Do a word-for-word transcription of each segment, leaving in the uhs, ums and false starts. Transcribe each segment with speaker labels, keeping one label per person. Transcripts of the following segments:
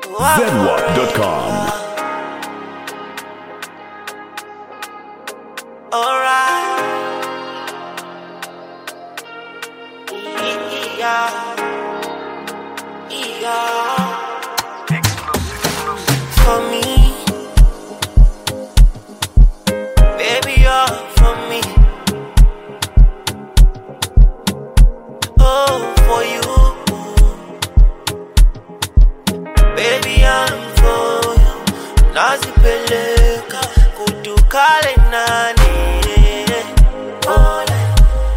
Speaker 1: zedwap dot com.
Speaker 2: Alright. Yeah. Yeah. For me, baby, you're for me. Oh, for you, baby, I'm for you. Nazipeleka kutukale nani. Hola,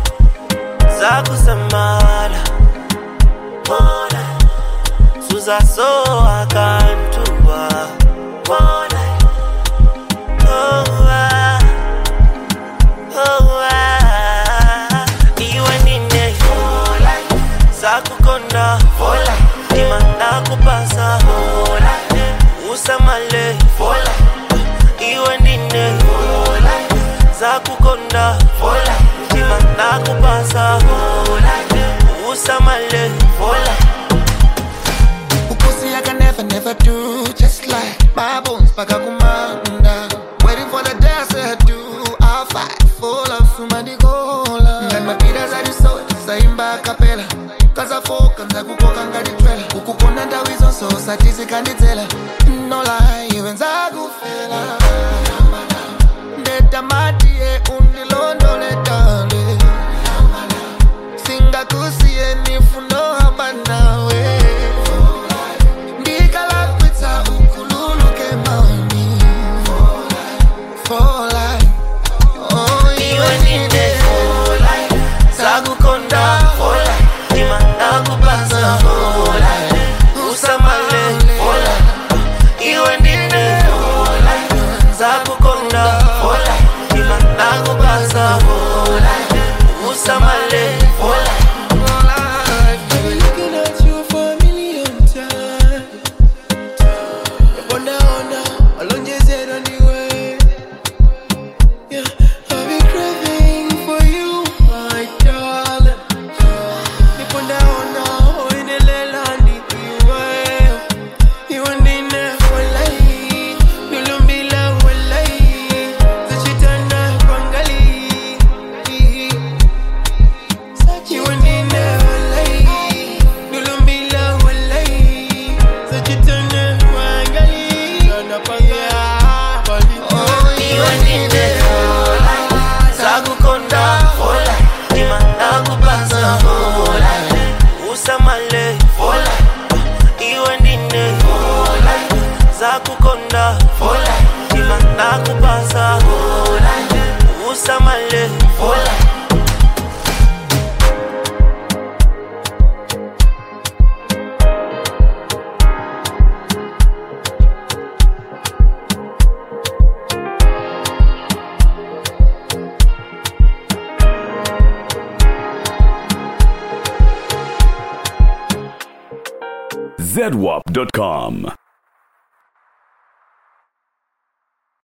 Speaker 2: zakusamala. Hola, Suza so akantua. Hola, oh ah, oh ah. Iwe nine. Hola, zakukonda. Hola, ima nakupasa. Hola, usamale. Hola, iwe nine. Hola, zakukonda. Hola, ima nakupasa. Hola, usamale. Hola.
Speaker 3: Pussy I can never, never do. Just like my bones, paka kumanda. Waiting for the day I say do. I'll fight for love, sumandi gola. And my peers are the soul, saimba capella. Cause I folk, I'm the kuko kanga di trailer. Kuku konanda wizo so, satisi kanditela. No lie, even zagu fela. Neta mati e unilondo letale. Singa kusi e nifuno habanawe.
Speaker 2: Zakukonda, hola, ima nakupasa, hola, usamale, hola.
Speaker 1: zedwap dot com.